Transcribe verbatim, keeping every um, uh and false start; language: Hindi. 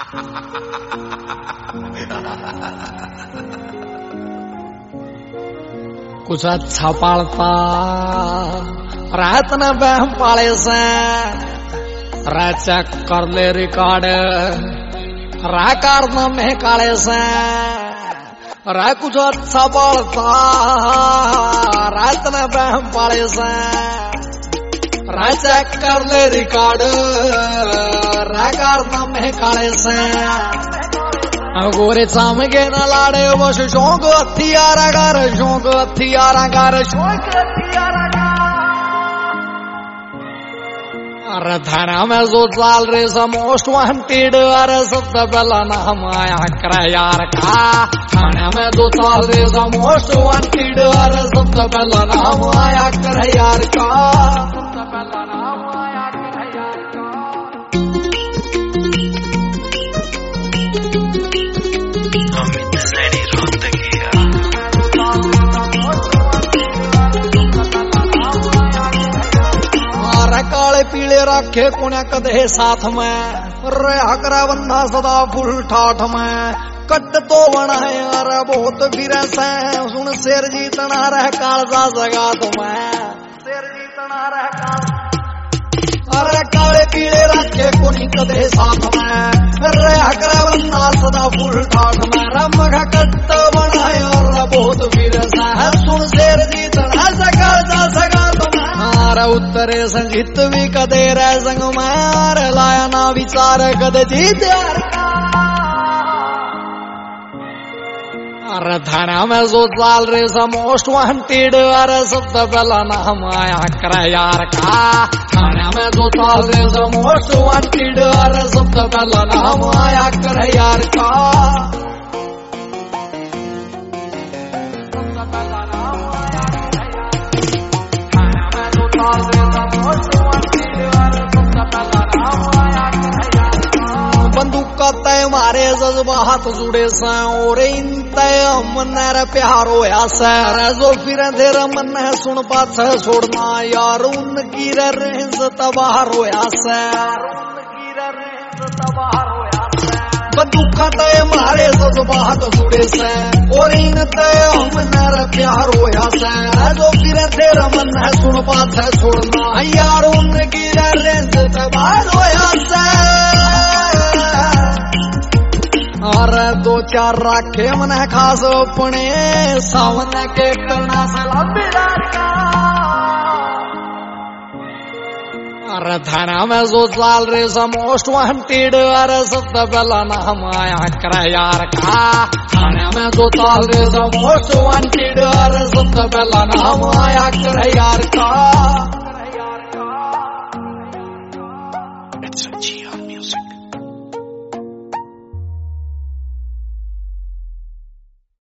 कुछ अच्छा पालता रात न बहम पाले से रा चेक कर ले रिकॉर्ड रा कार न में काले से रा कुछ अच्छा पालता रात न बहम पाले से रा चेक कर ले रिकॉर्ड रा कार न में काले से गोरे सामगे न लाड़े बस शौक हथियारा कर शौक हथियारा कर शौक हथियारा अरे थाना में जो चाल रे मोस्ट वांटेड अरे सबसे पहला नाम आया कर यार का थाना में जो चाल रे मोस्ट वांटेड अरे सबसे पहला नाम आया कर यार का सबसे पहला नाम आया कर यार का काले पीले रखे कुण्या कदे साथ में रहा करा बंदा सदा फुल ठाठ में कट तो बना है अरे बहुत बिरस है सुन शेर जीतना रह कालजा जगा तुम्हें शेर जीतना रह काल अरे काले पीले रखे कुणी कदे साथ में रहा करा बंदा सदा फुल ठाठ में रम कट तो बना है और बहुत बिरस है सुन शेर जीतना जगा जगा उत्तरे संगीत भी कदे रह संग मार लाया ना विचार कदे जीत अरे थाना में जो चाल रे मोस्ट वांटेड अरे सबसे पहला नाम आया कर यार का थाना में जो चाल रे मोस्ट वांटेड अरे सबसे पहला नाम आया कर यार का सबसे पहला नाम आया बंदूक का तय मारे जज्बात जुड़े से और इन तय मन प्यार होया सर जो फिर देर मन सुन पाछ छोड़ना यार उनकी रेंज तबार होया सर उनकी रेंज तबार होया बंदूक का तय मारे जज्बात जुड़े से और इन तय मन प्यार होया सर जो फिर देर मन सुन पाछ छोड़ना यार उनकी रेंज तबार होया सर और दो चार राखे मन खास अपने सावन के करना सलाम अरे थाना में जो चाल रे मोस्ट वांटेड अरे सबसे पहला नाम आया कर यार का थाना में जो चाल रे मोस्ट वांटेड अरे सबसे पहला नाम आया कर यार का It's a G R music.